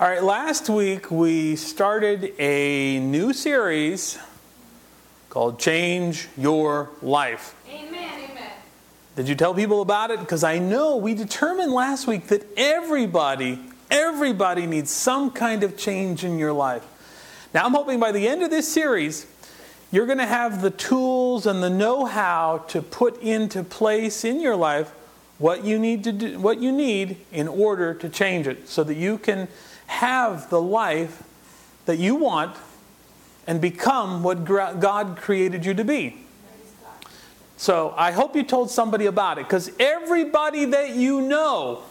All right, last week we started a new series called Change Your Life. Amen. Amen. Did you tell people about it? Because I know we determined last week that everybody needs some kind of change in your life. Now I'm hoping by the end of this series, you're going to have the tools and the know-how to put into place in your life what you need to do, what you need in order to change it, so that you can have the life that you want and become what God created you to be. So I hope you told somebody about it, because everybody that you know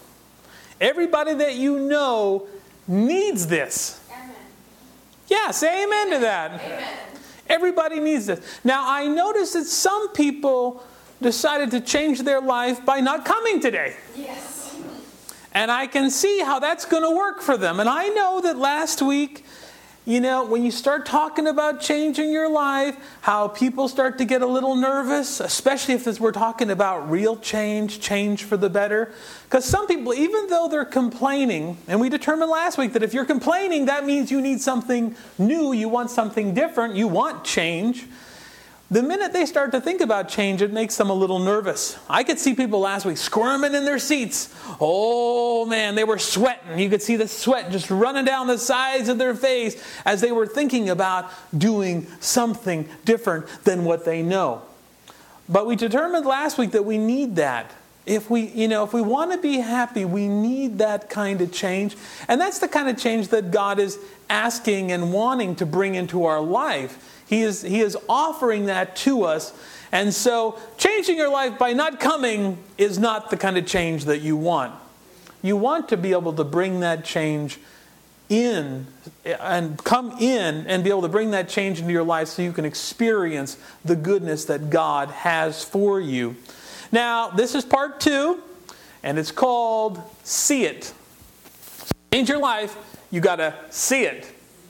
needs this. Amen. Yeah, say amen to that. Amen. Everybody needs this. Now I noticed that some people decided to change their life by not coming today. Yes. And I can see how that's going to work for them. And I know that last week, when you start talking about changing your life, how people start to get a little nervous, especially if we're talking about real change for the better. Because some people, even though they're complaining, and we determined last week that if you're complaining, that means you need something new, you want something different, you want change. The minute they start to think about change, it makes them a little nervous. I could see people last week squirming in their seats. Oh man, they were sweating. You could see the sweat just running down the sides of their face as they were thinking about doing something different than what they know. But we determined last week that we need that. If we want to be happy, we need that kind of change. And that's the kind of change that God is asking and wanting to bring into our life. He is offering that to us. And so changing your life by not coming is not the kind of change that you want. You want to be able to bring that change in and come in and be able to bring that change into your life so you can experience the goodness that God has for you. Now, this is part 2, and it's called See It. Change your life, you got to see it.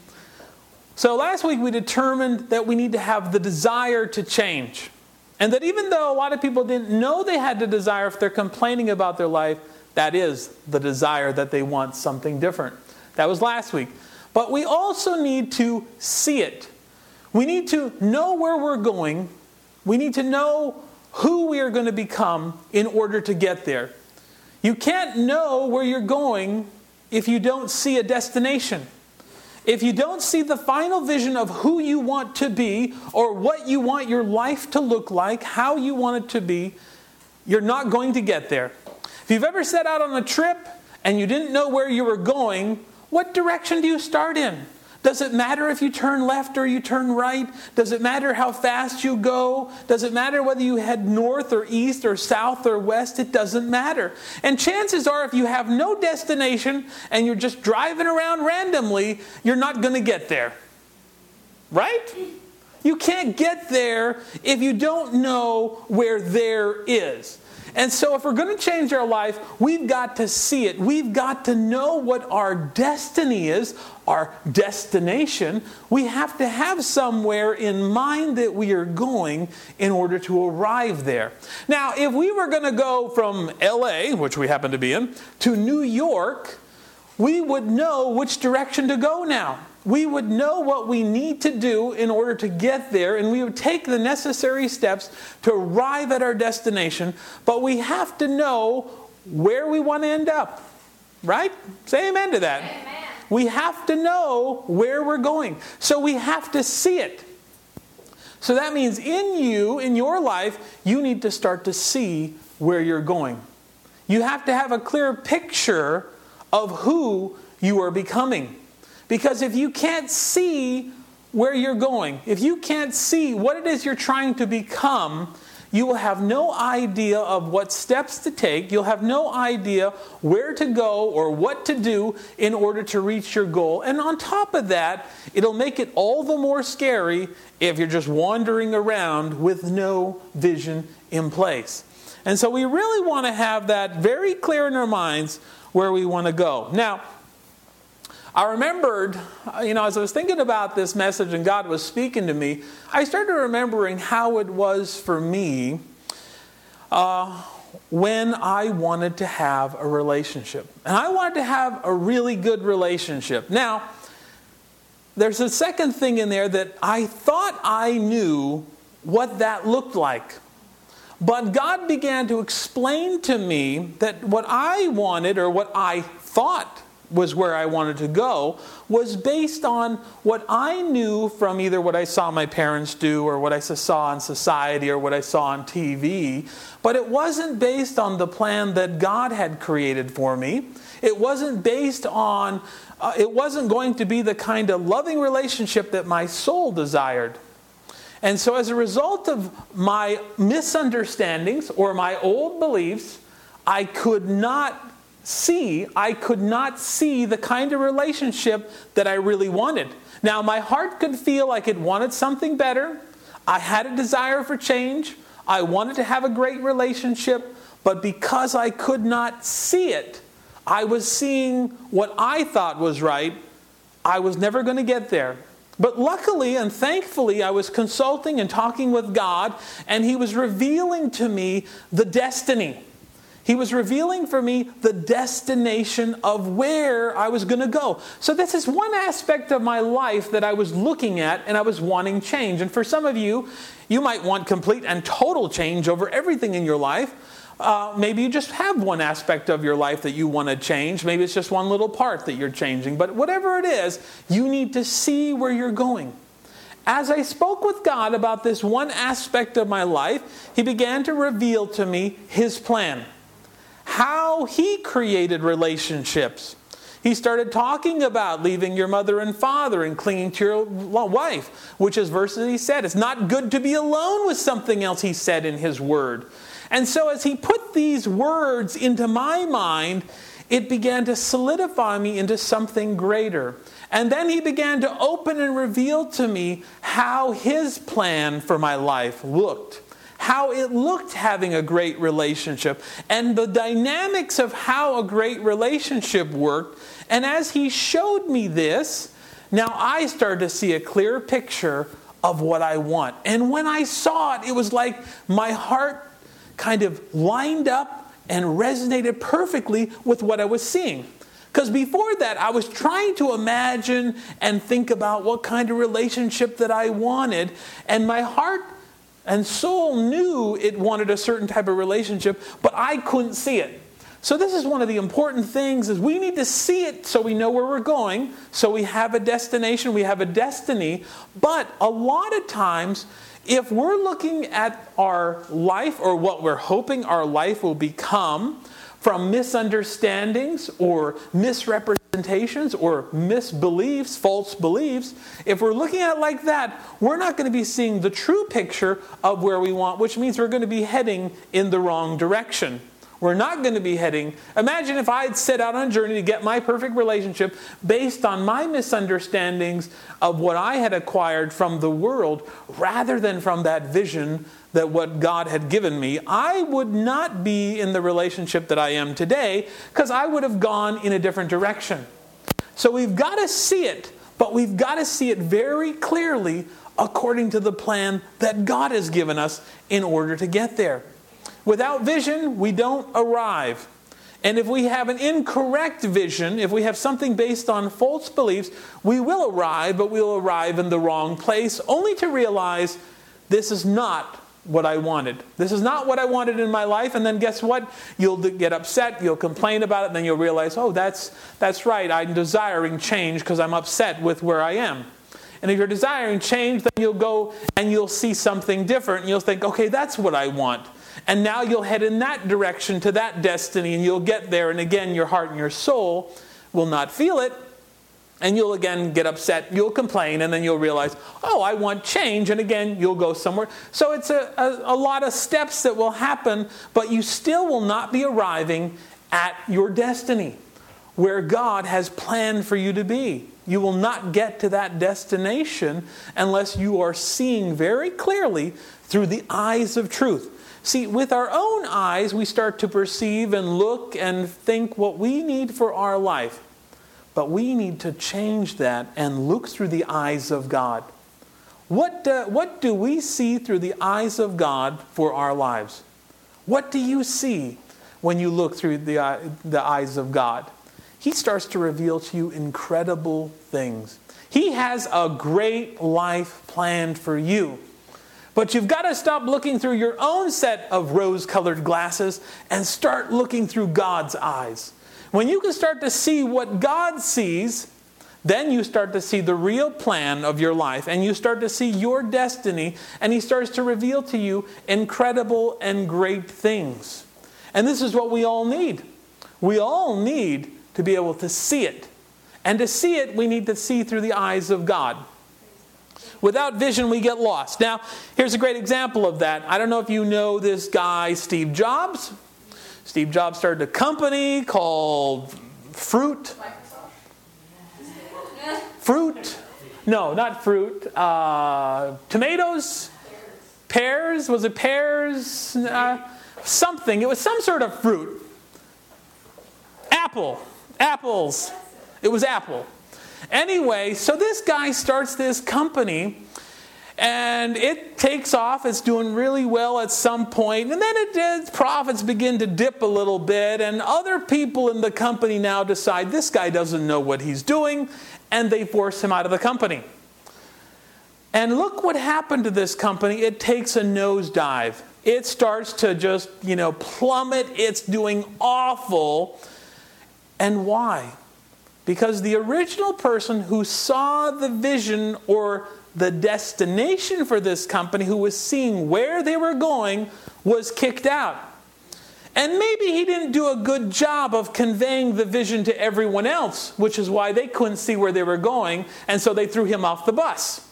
So last week we determined that we need to have the desire to change. And that even though a lot of people didn't know they had the desire, if they're complaining about their life, that is the desire that they want something different. That was last week. But we also need to see it. We need to know where we're going. We need to know who we are going to become in order to get there. You can't know where you're going if you don't see a destination. If you don't see the final vision of who you want to be, or what you want your life to look like, how you want it to be, you're not going to get there. If you've ever set out on a trip and you didn't know where you were going, what direction do you start in? Does it matter if you turn left or you turn right? Does it matter how fast you go? Does it matter whether you head north or east or south or west? It doesn't matter. And chances are, if you have no destination and you're just driving around randomly, you're not going to get there. Right? You can't get there if you don't know where there is. And so if we're going to change our life, we've got to see it. We've got to know what our destiny is, our destination. We have to have somewhere in mind that we are going in order to arrive there. Now, if we were going to go from LA, which we happen to be in, to New York, we would know which direction to go now. We would know what we need to do in order to get there, and we would take the necessary steps to arrive at our destination, but we have to know where we want to end up. Right? Say amen to that. Amen. We have to know where we're going. So we have to see it. So that means in your life, you need to start to see where you're going. You have to have a clear picture of who you are becoming. Because if you can't see where you're going, if you can't see what it is you're trying to become, you will have no idea of what steps to take. You'll have no idea where to go or what to do in order to reach your goal. And on top of that, it'll make it all the more scary if you're just wandering around with no vision in place. And so we really want to have that very clear in our minds where we want to go. Now, I remembered, as I was thinking about this message and God was speaking to me, I started remembering how it was for me when I wanted to have a relationship. And I wanted to have a really good relationship. Now, there's a second thing in there that I thought I knew what that looked like. But God began to explain to me that what I wanted, or what I thought was where I wanted to go, was based on what I knew from either what I saw my parents do, or what I saw in society, or what I saw on TV. But it wasn't based on the plan that God had created for me. It wasn't based on, it wasn't going to be the kind of loving relationship that my soul desired. And so as a result of my misunderstandings or my old beliefs, I could not see the kind of relationship that I really wanted. Now, my heart could feel like it wanted something better. I had a desire for change. I wanted to have a great relationship. But because I could not see it, I was seeing what I thought was right. I was never going to get there. But luckily and thankfully, I was consulting and talking with God, and He was revealing to me the destiny. He was revealing for me the destination of where I was going to go. So this is one aspect of my life that I was looking at, and I was wanting change. And for some of you, you might want complete and total change over everything in your life. Maybe you just have one aspect of your life that you want to change. Maybe it's just one little part that you're changing. But whatever it is, you need to see where you're going. As I spoke with God about this one aspect of my life, He began to reveal to me His plan. How He created relationships. He started talking about leaving your mother and father and clinging to your wife, which is verses He said. It's not good to be alone with something else He said in His Word. And so as He put these words into my mind, it began to solidify me into something greater. And then He began to open and reveal to me how His plan for my life looked. How it looked having a great relationship. And the dynamics of how a great relationship worked. And as He showed me this, now I started to see a clear picture of what I want. And when I saw it, it was like my heart kind of lined up and resonated perfectly with what I was seeing. Because before that, I was trying to imagine and think about what kind of relationship that I wanted. And my heart and soul knew it wanted a certain type of relationship, but I couldn't see it. So this is one of the important things, is we need to see it so we know where we're going, so we have a destination, we have a destiny. But a lot of times, if we're looking at our life, or what we're hoping our life will become, from misunderstandings or misrepresentations or misbeliefs, false beliefs, if we're looking at it like that, we're not going to be seeing the true picture of where we want, which means we're going to be heading in the wrong direction. We're not going to be heading... Imagine if I had set out on a journey to get my perfect relationship based on my misunderstandings of what I had acquired from the world, rather than from that vision that what God had given me. I would not be in the relationship that I am today, because I would have gone in a different direction. So we've got to see it, but we've got to see it very clearly according to the plan that God has given us in order to get there. Without vision, we don't arrive. And if we have an incorrect vision, if we have something based on false beliefs, we will arrive, but we'll arrive in the wrong place, only to realize this is not what I wanted. This is not what I wanted in my life. And then guess what? You'll get upset, you'll complain about it, and then you'll realize, oh, that's right, I'm desiring change because I'm upset with where I am. And if you're desiring change, then you'll go and you'll see something different, and you'll think, okay, that's what I want. And now you'll head in that direction to that destiny, and you'll get there, and again, your heart and your soul will not feel it, and you'll again get upset, you'll complain, and then you'll realize, oh, I want change, and again, you'll go somewhere. So it's a lot of steps that will happen, but you still will not be arriving at your destiny, where God has planned for you to be. You will not get to that destination unless you are seeing very clearly through the eyes of truth. See, with our own eyes, we start to perceive and look and think what we need for our life. But we need to change that and look through the eyes of God. What do we see through the eyes of God for our lives? What do you see when you look through the eyes of God? He starts to reveal to you incredible things. He has a great life planned for you. But you've got to stop looking through your own set of rose-colored glasses and start looking through God's eyes. When you can start to see what God sees, then you start to see the real plan of your life, and you start to see your destiny, and He starts to reveal to you incredible and great things. And this is what we all need. We all need to be able to see it. And to see it, we need to see through the eyes of God. Without vision, we get lost. Now, here's a great example of that. I don't know if you know this guy, Steve Jobs. Steve Jobs started a company called Fruit. No, not fruit. Tomatoes? Pears? Was it pears? Something. It was some sort of fruit. Apples. It was apple. Anyway, so this guy starts this company, and it takes off. It's doing really well at some point, and then profits begin to dip a little bit, and other people in the company now decide this guy doesn't know what he's doing, and they force him out of the company. And look what happened to this company. It takes a nosedive. It starts to just, plummet. It's doing awful. And why? Because the original person who saw the vision or the destination for this company, who was seeing where they were going, was kicked out. And maybe he didn't do a good job of conveying the vision to everyone else, which is why they couldn't see where they were going, and so they threw him off the bus.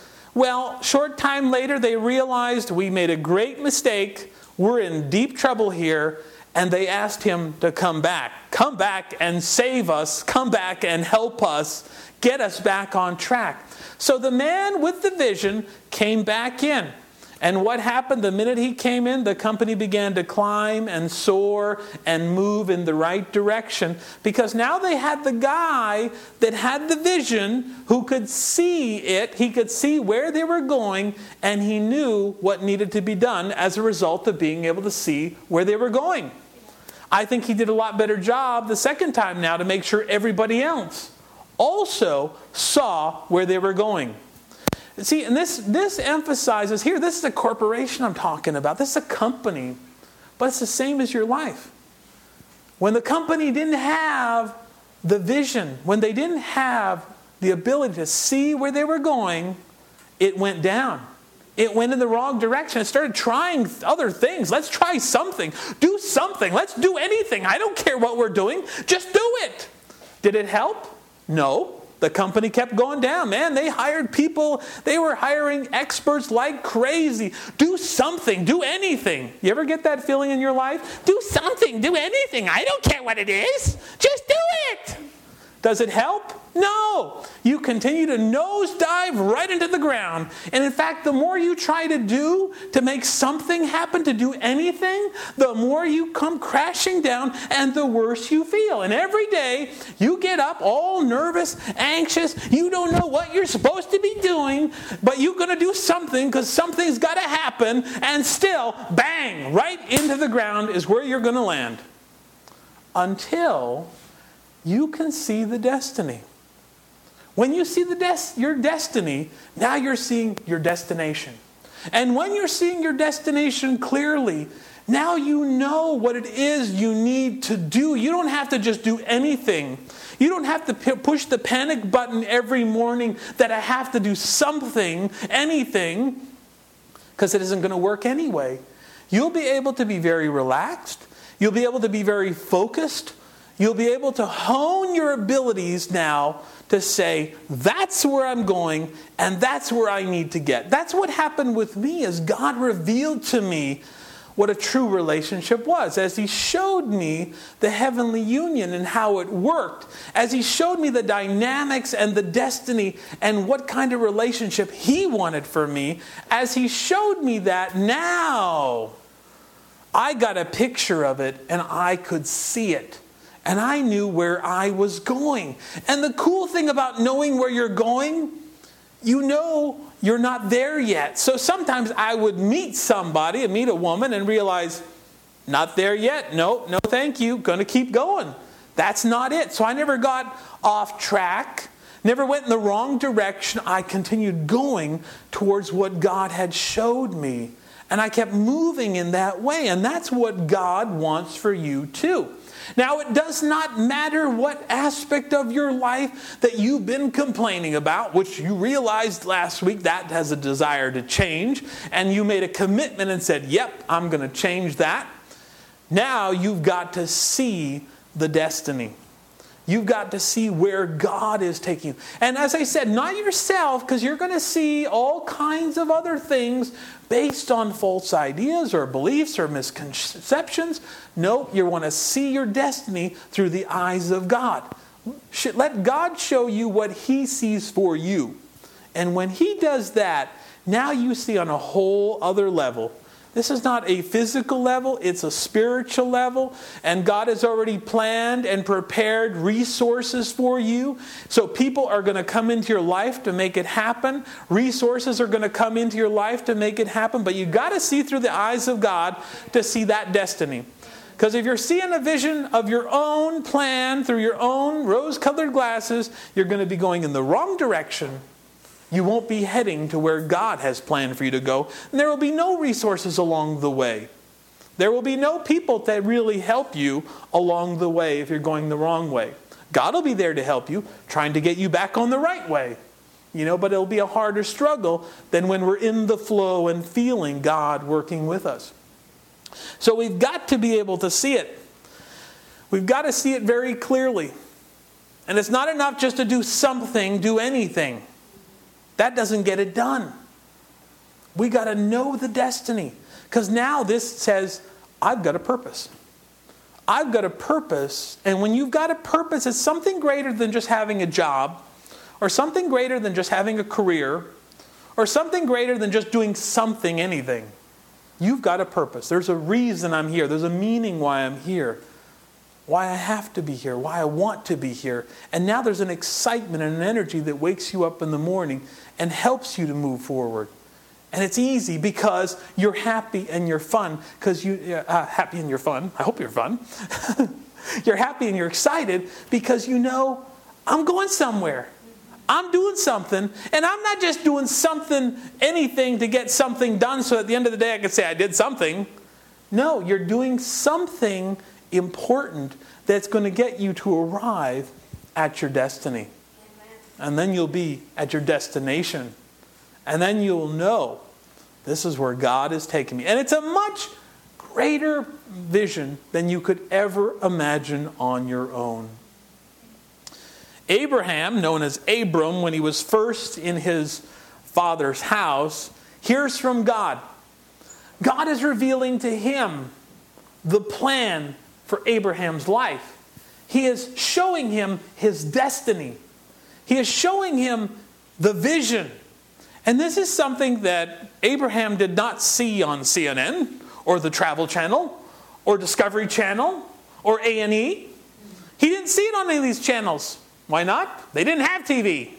Well, short time later, they realized we made a great mistake. We're in deep trouble here. And they asked him to come back. Come back and save us. Come back and help us. Get us back on track. So the man with the vision came back in. And what happened the minute he came in? The company began to climb and soar and move in the right direction. Because now they had the guy that had the vision who could see it. He could see where they were going. And he knew what needed to be done as a result of being able to see where they were going. I think he did a lot better job the second time now to make sure everybody else also saw where they were going. See, and this emphasizes here, this is a corporation I'm talking about. This is a company. But it's the same as your life. When the company didn't have the vision, when they didn't have the ability to see where they were going, it went down. It went in the wrong direction. It started trying other things. Let's try something. Do something. Let's do anything. I don't care what we're doing. Just do it. Did it help? No. The company kept going down. Man, they hired people. They were hiring experts like crazy. Do something. Do anything. You ever get that feeling in your life? Do something. Do anything. I don't care what it is. Just do it. Does it help? No. You continue to nosedive right into the ground. And in fact, the more you try to do to make something happen, to do anything, the more you come crashing down and the worse you feel. And every day you get up all nervous, anxious. You don't know what you're supposed to be doing, but you're going to do something because something's got to happen. And still, bang, right into the ground is where you're going to land. Until you can see the destiny. When you see your destiny, now you're seeing your destination. And when you're seeing your destination clearly, now you know what it is you need to do. You don't have to just do anything. You don't have to push the panic button every morning that I have to do something, anything, because it isn't going to work anyway. You'll be able to be very relaxed. You'll be able to be very focused. You'll be able to hone your abilities now to say, that's where I'm going and that's where I need to get. That's what happened with me as God revealed to me what a true relationship was. As He showed me the heavenly union and how it worked. As He showed me the dynamics and the destiny and what kind of relationship He wanted for me. As He showed me that, now I got a picture of it and I could see it. And I knew where I was going. And the cool thing about knowing where you're going, you know you're not there yet. So sometimes I would meet somebody, meet a woman, and realize, Not there yet. No, thank you. Going to keep going. That's not it. So I never got off track, never went in the wrong direction. I continued going towards what God had showed me. And I kept moving in that way. And that's what God wants for you too. Now, it does not matter what aspect of your life that you've been complaining about, which you realized last week that has a desire to change, and you made a commitment and said, yep, I'm going to change that. Now you've got to see the destiny. You've got to see where God is taking you. And as I said, not yourself, because you're going to see all kinds of other things based on false ideas or beliefs or misconceptions. No, you want to see your destiny through the eyes of God. Let God show you what He sees for you. And when He does that, now you see on a whole other level. This is not a physical level, it's a spiritual level. And God has already planned and prepared resources for you. So people are going to come into your life to make it happen. Resources are going to come into your life to make it happen. But you've got to see through the eyes of God to see that destiny. Because if you're seeing a vision of your own plan through your own rose-colored glasses, you're going to be going in the wrong direction. You won't be heading to where God has planned for you to go. And there will be no resources along the way. There will be no people that really help you along the way if you're going the wrong way. God will be there to help you, trying to get you back on the right way. But it'll be a harder struggle than when we're in the flow and feeling God working with us. So we've got to be able to see it. We've got to see it very clearly. And it's not enough just to do something, do anything. That doesn't get it done. We got to know the destiny. Because now this says, I've got a purpose. I've got a purpose. And when you've got a purpose, it's something greater than just having a job, or something greater than just having a career, or something greater than just doing something, anything. You've got a purpose. There's a reason I'm here. There's a meaning why I'm here. Why I have to be here, why I want to be here. And now there's an excitement and an energy that wakes you up in the morning and helps you to move forward. And it's easy because you're happy and you're fun. Happy and you're fun. I hope you're fun. You're happy and you're excited because you know, I'm going somewhere. I'm doing something. And I'm not just doing something, anything to get something done so at the end of the day I can say I did something. No, you're doing something important that's going to get you to arrive at your destiny. Amen. And then you'll be at your destination. And then you'll know this is where God is taking me. And it's a much greater vision than you could ever imagine on your own. Abraham, known as Abram, when he was first in his father's house, hears from God. God is revealing to him the plan for Abraham's life. He is showing him his destiny. He is showing him the vision. And this is something that Abraham did not see on CNN or the Travel Channel or Discovery Channel or A&E. He didn't see it on any of these channels. Why not? They didn't have TV.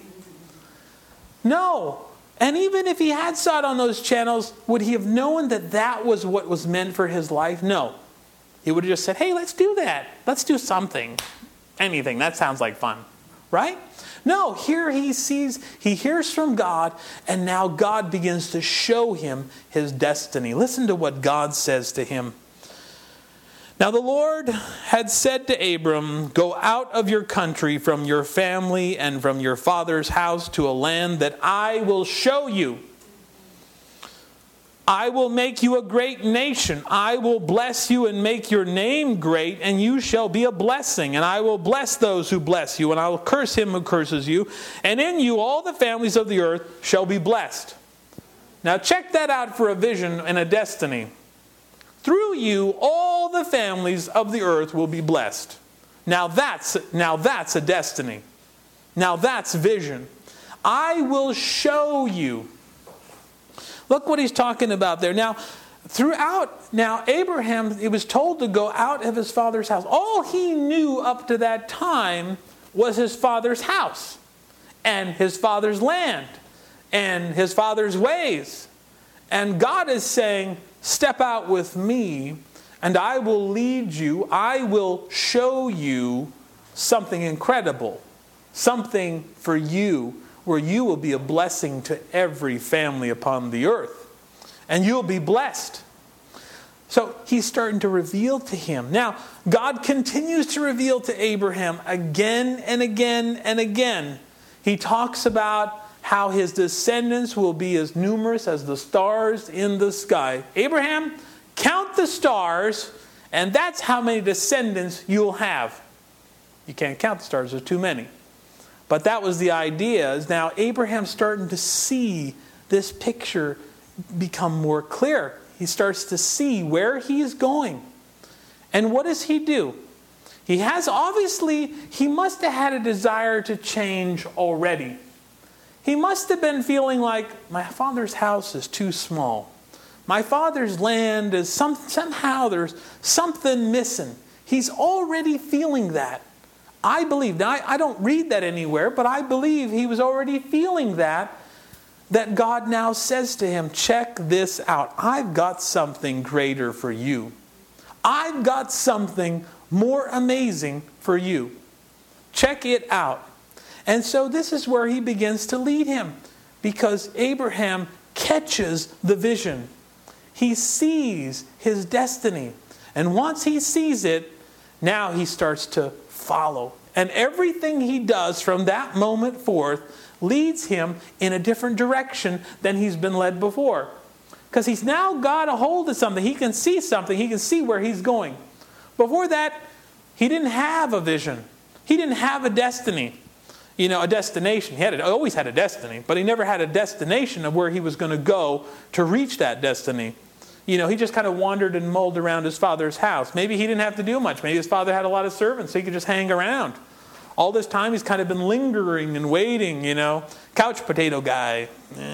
No. And even if he had saw it on those channels, would he have known that that was what was meant for his life? No. He would have just said, hey, let's do that. Let's do something. Anything. That sounds like fun. Right? No, here he hears from God, and now God begins to show him his destiny. Listen to what God says to him. Now the Lord had said to Abram, go out of your country, from your family, and from your father's house to a land that I will show you. I will make you a great nation. I will bless you and make your name great, and you shall be a blessing. And I will bless those who bless you, and I will curse him who curses you. And in you all the families of the earth shall be blessed. Now check that out for a vision and a destiny. Through you all the families of the earth will be blessed. Now that's a destiny. Now that's vision. I will show you. Look what he's talking about there. Now, Abraham, he was told to go out of his father's house. All he knew up to that time was his father's house and his father's land and his father's ways. And God is saying, step out with me and I will lead you. I will show you something incredible, something for you where you will be a blessing to every family upon the earth. And you'll be blessed. So he's starting to reveal to him. Now, God continues to reveal to Abraham again and again and again. He talks about how his descendants will be as numerous as the stars in the sky. Abraham, count the stars, and that's how many descendants you'll have. You can't count the stars, there's too many. But that was the idea. Is now Abraham's starting to see this picture become more clear. He starts to see where he's going. And what does he do? He must have had a desire to change already. He must have been feeling like, my father's house is too small. My father's land is somehow there's something missing. He's already feeling that. I believe. Now, I don't read that anywhere, but I believe he was already feeling that God now says to him, check this out. I've got something greater for you. I've got something more amazing for you. Check it out. And so this is where he begins to lead him, because Abraham catches the vision. He sees his destiny. And once he sees it, now he starts to follow. And everything he does from that moment forth leads him in a different direction than he's been led before. Because he's now got a hold of something. He can see something. He can see where he's going. Before that, he didn't have a vision. He didn't have a destiny. A destination. He always had a destiny, but he never had a destination of where he was going to go to reach that destiny. He just kind of wandered and mulled around his father's house. Maybe he didn't have to do much. Maybe his father had a lot of servants, so he could just hang around. All this time he's kind of been lingering and waiting, Couch potato guy.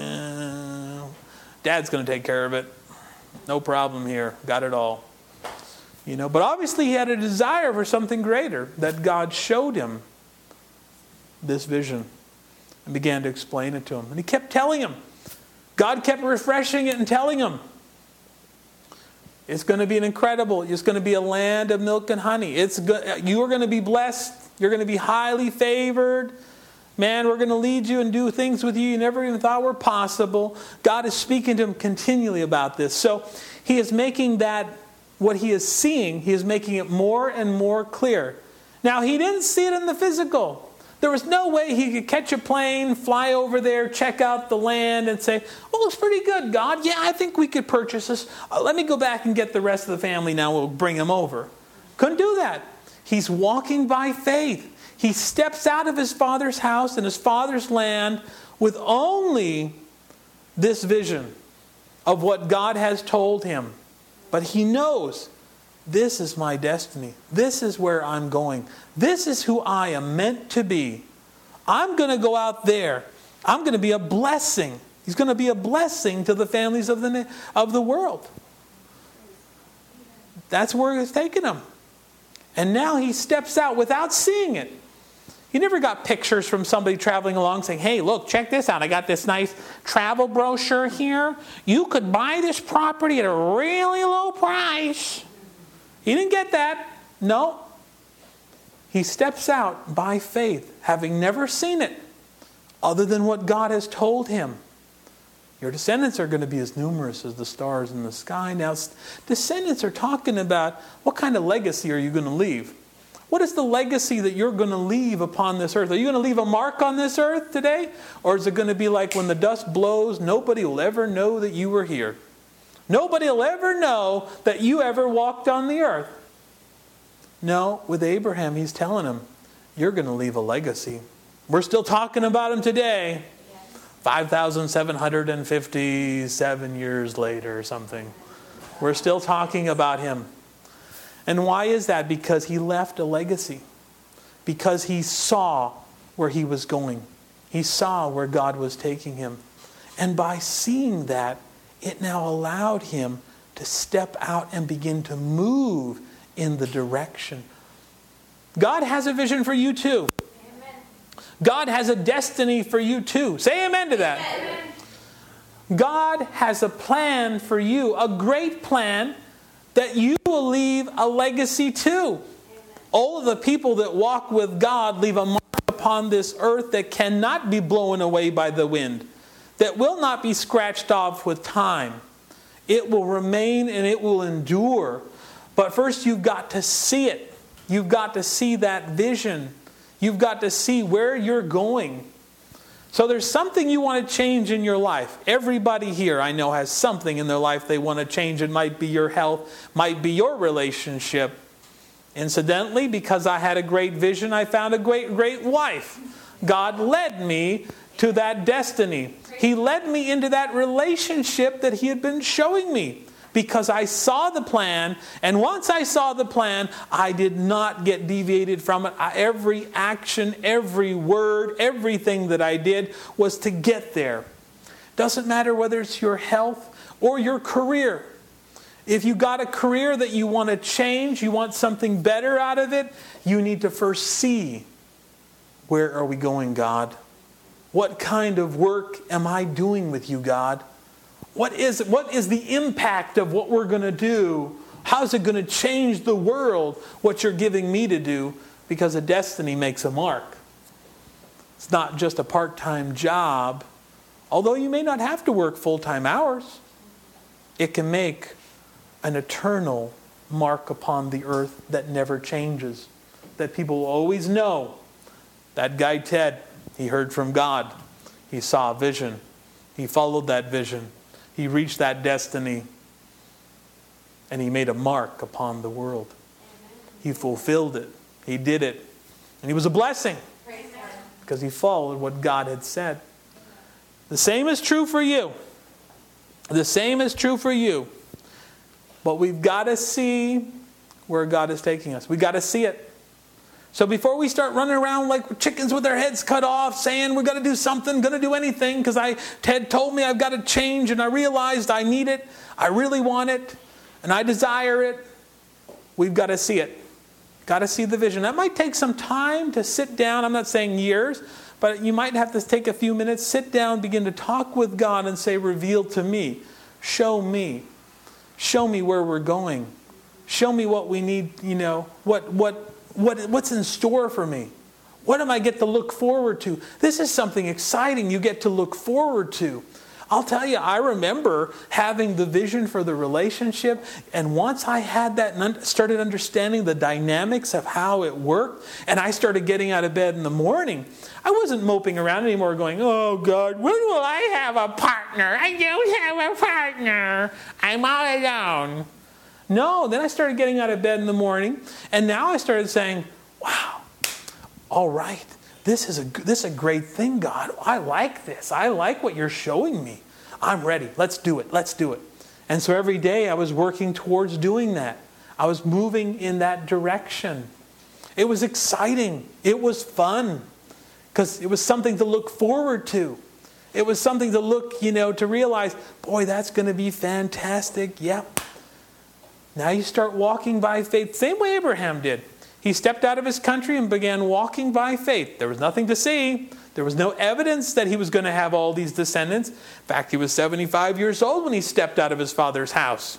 Dad's going to take care of it. No problem here. Got it all. But obviously he had a desire for something greater, that God showed him this vision and began to explain it to him. And he kept telling him. God kept refreshing it and telling him. It's going to be it's going to be a land of milk and honey. You are going to be blessed. You're going to be highly favored. Man, we're going to lead you and do things with you never even thought were possible. God is speaking to him continually about this. So he is making what he is seeing, he is making it more and more clear. Now, he didn't see it in the physical. There was no way he could catch a plane, fly over there, check out the land, and say, well, it's pretty good, God. Yeah, I think we could purchase this. Let me go back and get the rest of the family now. We'll bring them over. Couldn't do that. He's walking by faith. He steps out of his father's house and his father's land with only this vision of what God has told him. But he knows, this is my destiny. This is where I'm going. This is who I am meant to be. I'm going to go out there. I'm going to be a blessing. He's going to be a blessing to the families of the world. That's where it's taken him. And now he steps out without seeing it. He never got pictures from somebody traveling along saying, hey, look, check this out. I got this nice travel brochure here. You could buy this property at a really low price. He didn't get that. No. He steps out by faith, having never seen it, other than what God has told him. Your descendants are going to be as numerous as the stars in the sky. Now, descendants are talking about what kind of legacy are you going to leave? What is the legacy that you're going to leave upon this earth? Are you going to leave a mark on this earth today? Or is it going to be like when the dust blows, nobody will ever know that you were here? Nobody will ever know that you ever walked on the earth. No, with Abraham, he's telling him, you're going to leave a legacy. We're still talking about him today. 5,757 years later or something. We're still talking about him. And why is that? Because he left a legacy. Because he saw where he was going. He saw where God was taking him. And by seeing that, it now allowed him to step out and begin to move in the direction. God has a vision for you too. Amen. God has a destiny for you too. Say amen to that. Amen. God has a plan for you, a great plan that you will leave a legacy too. All of the people that walk with God leave a mark upon this earth that cannot be blown away by the wind, that will not be scratched off with time. It will remain and it will endure. But first you've got to see it. You've got to see that vision. You've got to see where you're going. So there's something you want to change in your life. Everybody here I know has something in their life they want to change. It might be your health, might be your relationship. Incidentally, because I had a great vision, I found a great wife. God led me to that destiny. He led me into that relationship that He had been showing me. Because I saw the plan, and once I saw the plan, I did not get deviated from it. Every action, every word, everything that I did was to get there. Doesn't matter whether it's your health or your career. If you got a career that you want to change, you want something better out of it, you need to first see, where are we going, God? What kind of work am I doing with you, God? What is the impact of what we're going to do? How's it going to change the world, what you're giving me to do? Because a destiny makes a mark. It's not just a part-time job. Although you may not have to work full-time hours, it can make an eternal mark upon the earth that never changes. That people will always know. That guy Ted, he heard from God. He saw a vision. He followed that vision. He reached that destiny. And he made a mark upon the world. He fulfilled it. He did it. And he was a blessing. Because he followed what God had said. The same is true for you. The same is true for you. But we've got to see where God is taking us. We've got to see it. So before we start running around like chickens with their heads cut off, saying we've got to do something, going to do anything, because Ted told me I've got to change, and I realized I need it, I really want it, and I desire it, we've got to see it. Got to see the vision. That might take some time to sit down. I'm not saying years, but you might have to take a few minutes, sit down, begin to talk with God and say, reveal to me, show me. Show me where we're going. Show me what we need, what's in store for me. What am I get to look forward to? This is something exciting you get to look forward to. I'll tell you, I remember having the vision for the relationship, and once I had that and started understanding the dynamics of how it worked, and I started getting out of bed in the morning, I wasn't moping around anymore going, oh God, when will I have a partner? I don't have a partner. I'm all alone. No, then I started getting out of bed in the morning, and now I started saying, wow, all right. This is a great thing, God. I like this. I like what you're showing me. I'm ready. Let's do it. Let's do it. And so every day I was working towards doing that. I was moving in that direction. It was exciting. It was fun. Because it was something to look forward to. It was something to look, to realize, boy, that's going to be fantastic. Yep. Now you start walking by faith. Same way Abraham did. He stepped out of his country and began walking by faith. There was nothing to see. There was no evidence that he was going to have all these descendants. In fact, he was 75 years old when he stepped out of his father's house.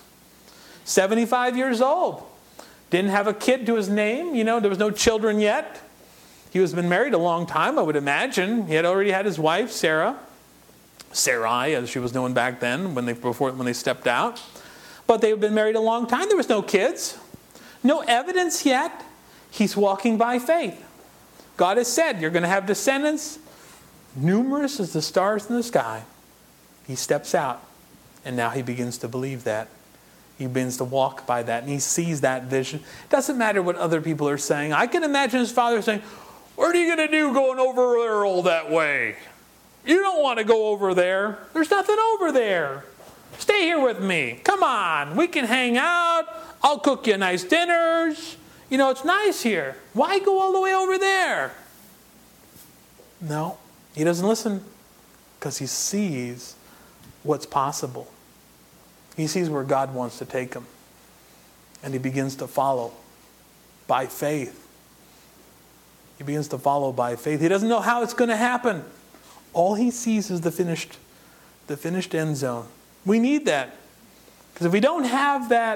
75 years old. Didn't have a kid to his name. There was no children yet. He was been married a long time, I would imagine. He had already had his wife, Sarah. Sarai, as she was known back then, when they stepped out. But they had been married a long time. There was no kids. No evidence yet. He's walking by faith. God has said, you're going to have descendants, numerous as the stars in the sky. He steps out, and now he begins to believe that. He begins to walk by that, and he sees that vision. It doesn't matter what other people are saying. I can imagine his father saying, what are you going to do going over there all that way? You don't want to go over there. There's nothing over there. Stay here with me. Come on. We can hang out. I'll cook you nice dinners. It's nice here. Why go all the way over there? No, he doesn't listen because he sees what's possible. He sees where God wants to take him. And he begins to follow by faith. He begins to follow by faith. He doesn't know how it's going to happen. All he sees is the finished end zone. We need that. Because if we don't have that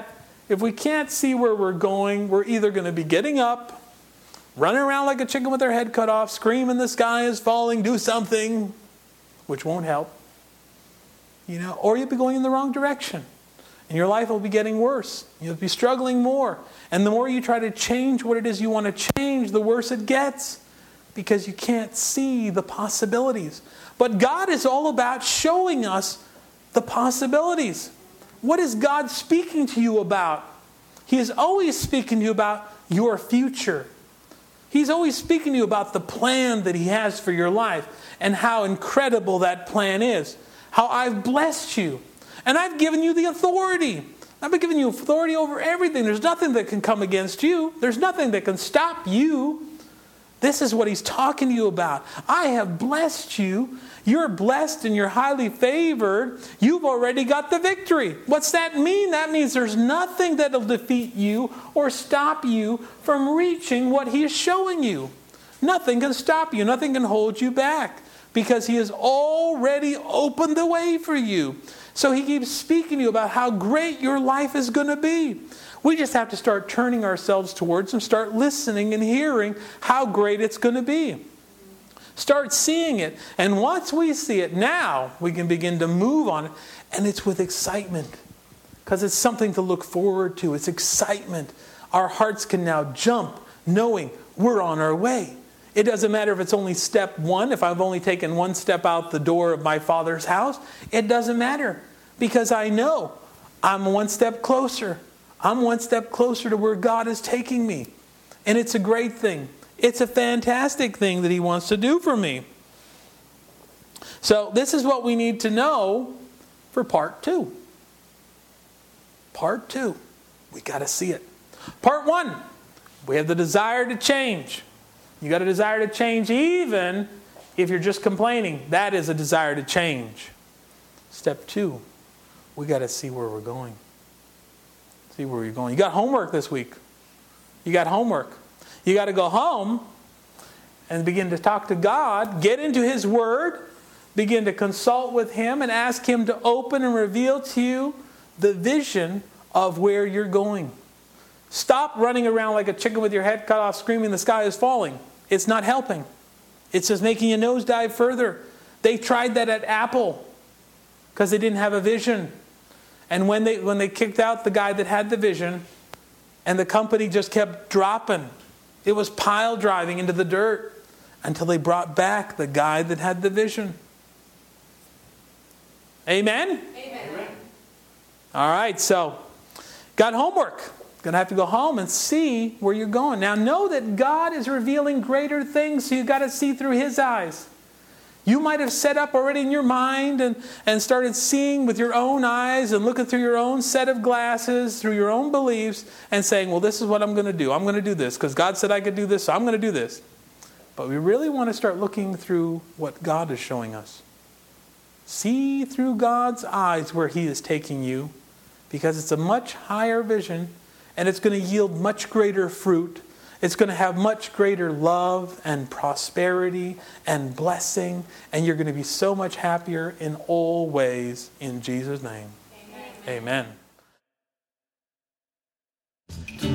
If we can't see where we're going, we're either going to be getting up, running around like a chicken with their head cut off, screaming the sky is falling, do something, which won't help. Or you'll be going in the wrong direction. And your life will be getting worse. You'll be struggling more. And the more you try to change what it is you want to change, the worse it gets. Because you can't see the possibilities. But God is all about showing us the possibilities. What is God speaking to you about? He is always speaking to you about your future. He's always speaking to you about the plan that He has for your life and how incredible that plan is. How I've blessed you. And I've given you the authority. I've been giving you authority over everything. There's nothing that can come against you. There's nothing that can stop you. This is what He's talking to you about. I have blessed you. You're blessed and you're highly favored. You've already got the victory. What's that mean? That means there's nothing that will defeat you or stop you from reaching what He is showing you. Nothing can stop you. Nothing can hold you back because He has already opened the way for you. So He keeps speaking to you about how great your life is going to be. We just have to start turning ourselves towards Him, start listening and hearing how great it's going to be. Start seeing it. And once we see it, now we can begin to move on it. And it's with excitement. Because it's something to look forward to. It's excitement. Our hearts can now jump knowing we're on our way. It doesn't matter if it's only step one. If I've only taken one step out the door of my Father's house, it doesn't matter. Because I know I'm one step closer. I'm one step closer to where God is taking me. And it's a great thing. It's a fantastic thing that He wants to do for me. So this is what we need to know for part 2. Part 2. We got to see it. Part 1. We have the desire to change. You got a desire to change even if you're just complaining. That is a desire to change. Step 2. We got to see where we're going. See where you're going. You got homework this week. You got homework. You got to go home and begin to talk to God, get into His Word, begin to consult with Him and ask Him to open and reveal to you the vision of where you're going. Stop running around like a chicken with your head cut off screaming the sky is falling. It's not helping. It's just making you nosedive further. They tried that at Apple because they didn't have a vision. And when they kicked out the guy that had the vision and the company just kept dropping, it was pile driving into the dirt until they brought back the guy that had the vision. Amen? Amen. All right, so got homework. Going to have to go home and see where you're going. Now know that God is revealing greater things, so you've got to see through His eyes. You might have set up already in your mind and started seeing with your own eyes and looking through your own set of glasses, through your own beliefs, and saying, well, this is what I'm going to do. I'm going to do this because God said I could do this, so I'm going to do this. But we really want to start looking through what God is showing us. See through God's eyes where He is taking you, because it's a much higher vision and it's going to yield much greater fruit. It's going to have much greater love and prosperity and blessing. And you're going to be so much happier in all ways in Jesus' name. Amen. Amen.